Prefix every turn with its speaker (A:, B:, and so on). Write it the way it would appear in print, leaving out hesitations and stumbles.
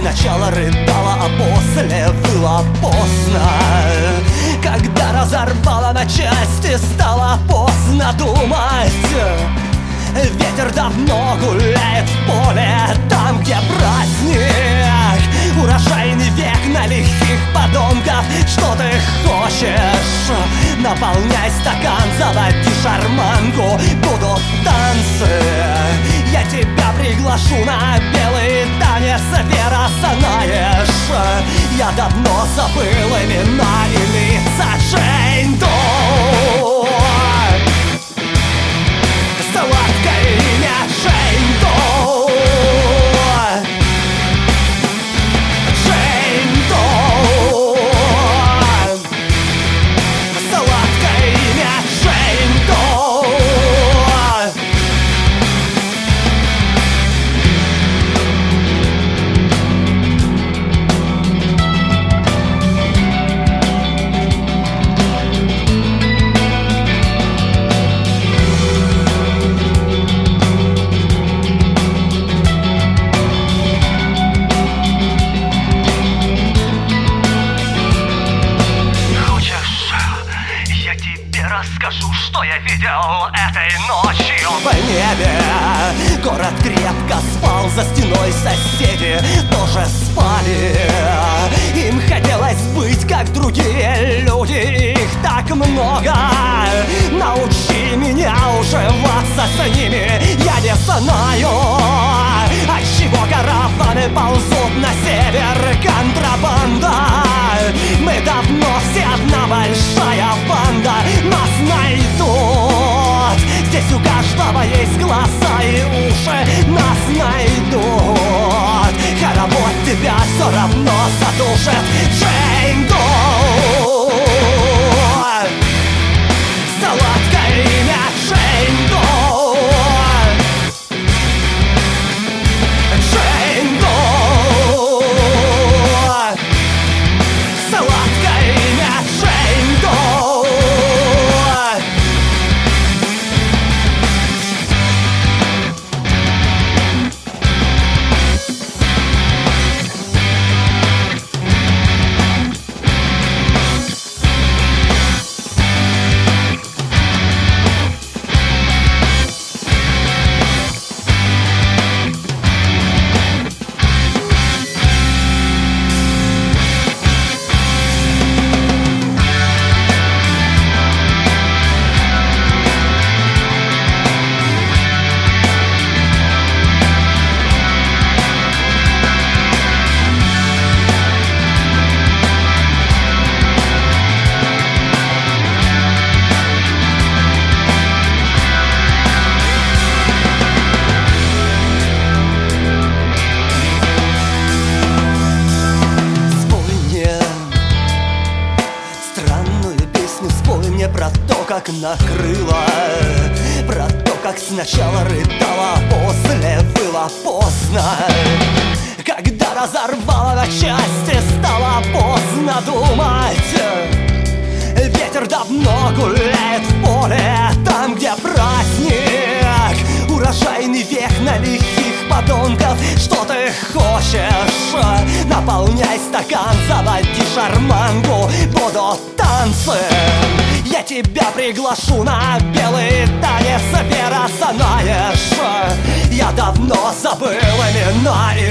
A: сначала рыдала, а после было поздно. Когда разорвала на части, стало поздно думать. Ветер давно гуляет в поле, там, где праздник. Урожайный век на лихих подонков. Что ты хочешь? Наполняй стакан, заводи шарманку. Будут танцы. Я тебя приглашу на белый танец, Вера, знаешь. Я давно забыл имена и лица. Джейн Доу. Сладкое имя Джейн Доу. Джейн Доу. Сладкое имя Джейн Доу. Расскажу, что я видел этой ночью. В небе город крепко спал, за стеной соседи тоже спали. Им хотелось быть как другие люди, их так много. Научи меня уживаться с ними, я не знаю. Отчего караваны ползут на север, контрабанда. Мы давно все одна большая банда. Нас найдут. Здесь у каждого есть глаза и уши. Нас найдут. Хоровод тебя все равно задушит. Джейн Доу. Сладкое имя Джейн Доу. Джейн Доу. Сладкое имя Джейн Доу. Про то, как накрыло, про то, как сначала рыдала, а после было поздно. Когда разорвала на части, стало поздно думать. Ветер давно гуляет в поле, там, где праздник. Урожайный век на лихих подонков. Что ты хочешь? Наполняй стакан, заводи шарманку. Будут танцы. Я тебя приглашу на белый танец, Вера, знаешь. Я давно забыл имена и